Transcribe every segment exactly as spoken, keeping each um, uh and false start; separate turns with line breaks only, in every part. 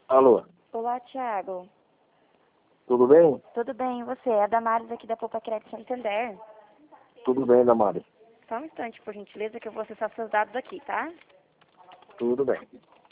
Alô,
Olá, Thiago.
tudo bem?
Tudo bem, e você? É a Damares aqui da Poupa Crédito Santander.
Tudo bem, Damares.
Só um instante, por gentileza, que eu vou acessar seus dados aqui, tá?
Tudo bem.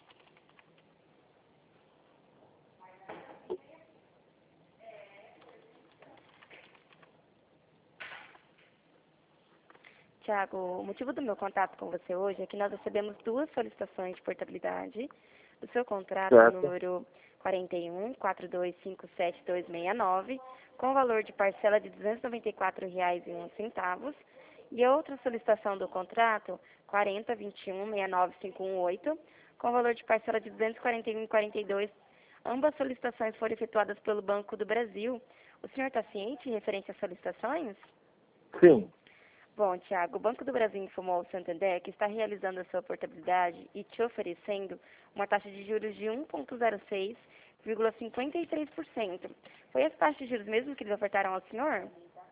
Tiago, o motivo do meu contato com você hoje é que nós recebemos duas solicitações de portabilidade do seu contrato
Certo.
número quarenta e um, quatro dois cinco sete dois seis nove, com valor de parcela de duzentos e noventa e quatro reais e um centavo, e a outra solicitação do contrato quarenta, vinte e um, sessenta e nove, quinhentos e dezoito, com valor de parcela de duzentos e quarenta e um reais e quarenta e dois centavos. Ambas solicitações foram efetuadas pelo Banco do Brasil. O senhor está ciente referente às solicitações?
Sim.
Bom, Tiago, o Banco do Brasil informou ao Santander que está realizando a sua portabilidade e te oferecendo uma taxa de juros de um vírgula zero seis, cinquenta e três por cento. Foi essa taxa de juros mesmo que eles ofertaram ao senhor?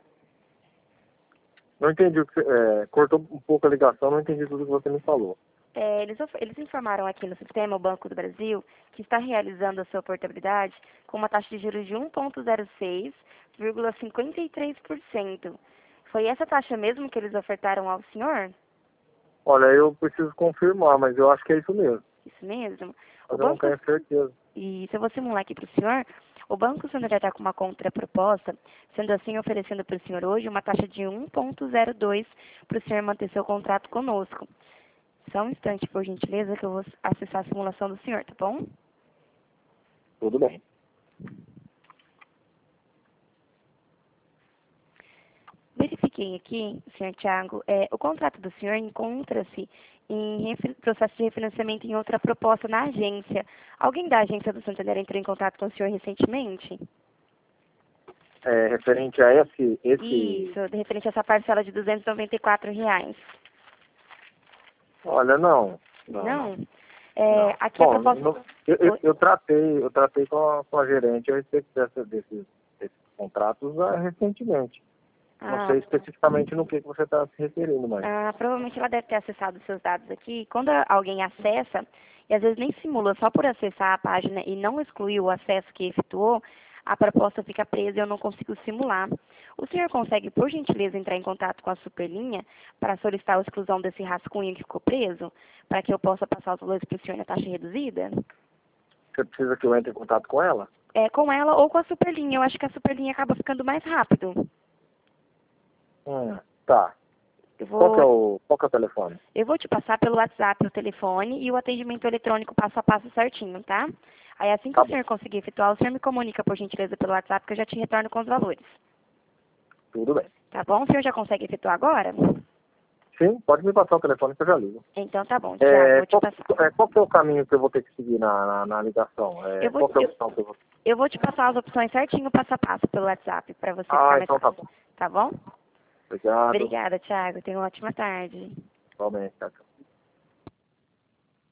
Não entendi o que você, é, cortou um pouco a ligação, não entendi tudo que você me falou.
É, eles, of- eles informaram aqui no sistema, o Banco do Brasil, que está realizando a sua portabilidade com uma taxa de juros de um vírgula zero seis, cinquenta e três por cento. Foi essa taxa mesmo que eles ofertaram ao senhor?
Olha, eu preciso confirmar, mas eu acho que é isso mesmo.
Isso mesmo? O
Mas eu não
banco,
tenho certeza.
e se eu vou simular aqui para o senhor, o Banco Santander está com uma contraproposta, sendo assim oferecendo para o senhor hoje uma taxa de um vírgula zero dois para o senhor manter seu contrato conosco. Só um instante, por gentileza, que eu vou acessar a simulação do senhor, tá bom?
Tudo bem.
Verifiquei aqui, senhor Tiago, é, o contrato do senhor encontra-se em refi- processo de refinanciamento em outra proposta na agência. Alguém da agência do Santander entrou em contato com o senhor recentemente?
É, referente a esse, esse...
Isso, de referente a essa parcela de duzentos e noventa e quatro reais.
Olha, não. Não, não.
Não? É,
não.
aqui a
Bom,
proposta...
não- eu, eu,
Oi?
eu tratei, eu tratei com a, com a gerente a respeito dessa, desses, desses contratos ah, recentemente. Não
Ah,
sei especificamente no que, que você está se referindo, mas...
ah, provavelmente ela deve ter acessado os seus dados aqui. Quando alguém acessa, e às vezes nem simula só por acessar a página e não excluir o acesso que efetuou, a proposta fica presa e eu não consigo simular. O senhor consegue, por gentileza, entrar em contato com a Superlinha para solicitar a exclusão desse rascunho que ficou preso, para que eu possa passar os valores para o senhor na taxa reduzida?
Você precisa que eu entre em contato com ela?
É, com ela ou com a Superlinha. Eu acho que a Superlinha acaba ficando mais rápido.
Hum, tá.
Eu
Qual que é
vou,
o, qual que é o telefone?
eu vou te passar pelo WhatsApp o telefone e o atendimento eletrônico passo a passo certinho, tá? Aí assim que
Tá
o
bom.
senhor conseguir efetuar, o senhor me comunica, por gentileza, pelo WhatsApp, que eu já te retorno com os valores.
Tudo bem.
Tá bom? O senhor já consegue efetuar agora?
Sim, pode me passar o telefone que eu já ligo.
Então tá bom, Tiago,
É,
vou te
qual,
passar.
é, qual que é o caminho que eu vou ter que seguir na, na, na ligação? É,
Eu vou,
qual que é a
eu,
opção que eu vou...
eu vou te passar as opções certinho, passo a passo, pelo WhatsApp, para você ficar
Ah,
mais
então tá
fácil.
bom.
Tá bom?
Obrigado.
Obrigada, Tiago. Tenha uma ótima tarde.
Igualmente, tchau, tchau.